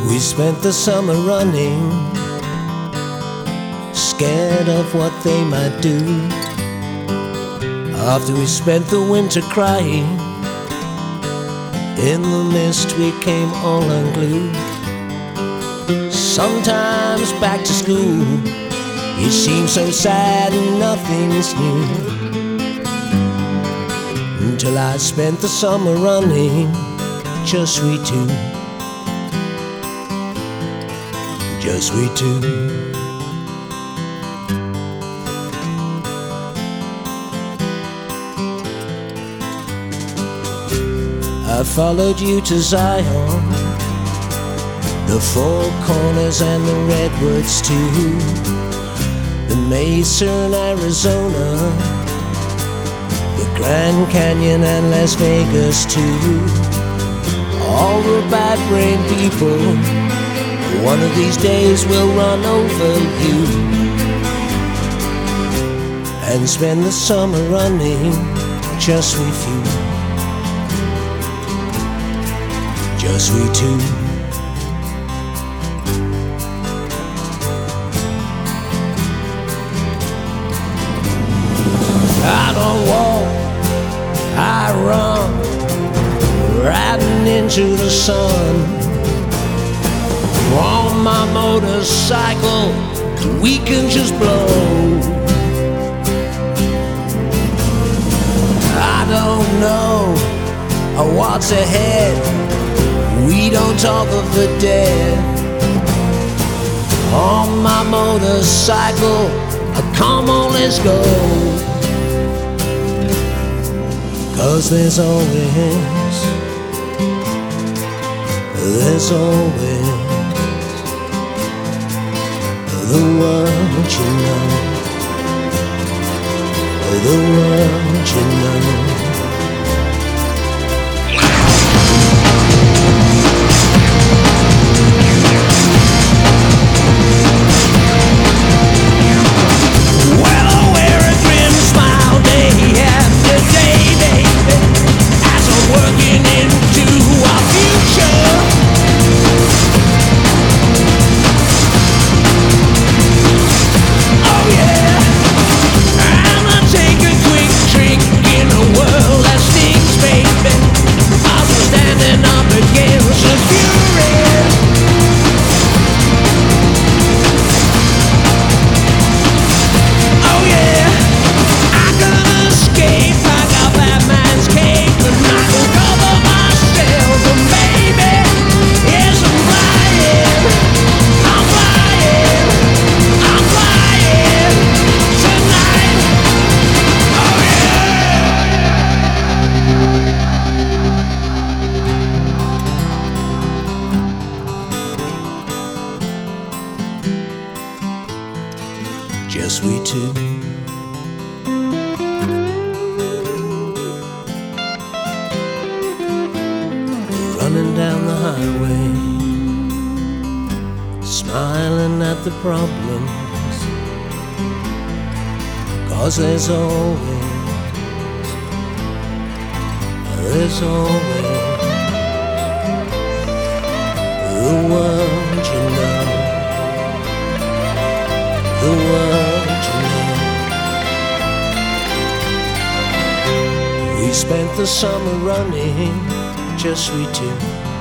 We spent the summer running, scared of what they might do. After we spent the winter crying, in the mist we came all unglued. Sometimes back to school, you seem so sad and nothing's new. Until I spent the summer running, just we two, just we two. I followed you to Zion, the Four Corners and the Redwoods too, the Mesa in Arizona, the Grand Canyon and Las Vegas too. All the bad brain people, one of these days will run over you, and spend the summer running just with you, just we two. I don't walk, I run, riding into the sun. On my motorcycle, we can just blow. I don't know what's ahead, we don't talk of the dead. On my motorcycle, come on, let's go. 'Cause there's always the world you know, the world you know. Just we two. Running down the highway, smiling at the problems. 'Cause there's always the world you know, the world you know. We spent the summer running, just we two,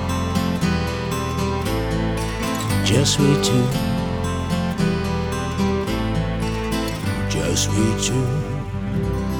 just we two, just we two.